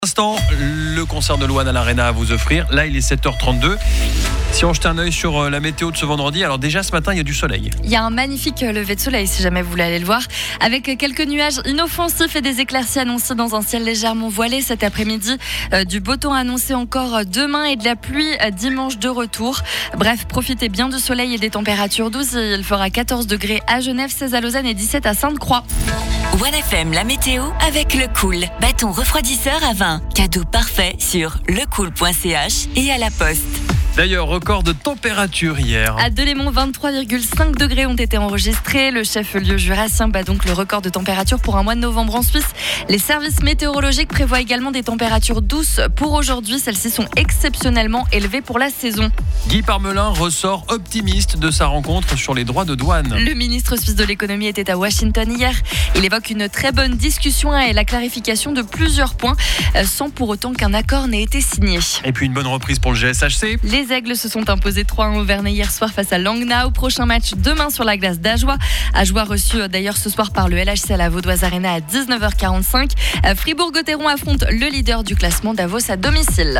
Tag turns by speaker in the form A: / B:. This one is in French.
A: Instant, le concert de Louane à l'Arena à vous offrir. Là, il est 7h32. Si on jette un œil sur la météo de ce vendredi, alors déjà ce matin, il y a du soleil.
B: Il y a un magnifique lever de soleil, si jamais vous voulez aller le voir, avec quelques nuages inoffensifs et des éclaircies annoncées dans un ciel légèrement voilé cet après-midi. Du beau temps annoncé encore demain et de la pluie dimanche de retour. Bref, profitez bien du soleil et des températures douces. Il fera 14 degrés à Genève, 16 à Lausanne et 17 à Sainte-Croix.
C: 1FM, la météo avec Le Cool. Bâton refroidisseur à 20. Cadeau parfait sur lecool.ch et à la poste.
A: D'ailleurs, record de température hier.
B: À Delémont, 23,5 degrés ont été enregistrés. Le chef-lieu jurassien bat donc le record de température pour un mois de novembre en Suisse. Les services météorologiques prévoient également des températures douces pour aujourd'hui. Celles-ci sont exceptionnellement élevées pour la saison.
A: Guy Parmelin ressort optimiste de sa rencontre sur les droits de douane.
B: Le ministre suisse de l'économie était à Washington hier. Il évoque une très bonne discussion et la clarification de plusieurs points, sans pour autant qu'un accord n'ait été signé.
A: Et puis une bonne reprise pour le GSHC.
B: Les Aigles se sont imposés 3-1 au Vernet hier soir face à Langnau. Prochain match demain sur la glace d'Ajoie. Ajoie reçu d'ailleurs ce soir par le LHC à la Vaudoise Arena à 19h45. Fribourg-Gotteron affronte le leader du classement Davos à domicile.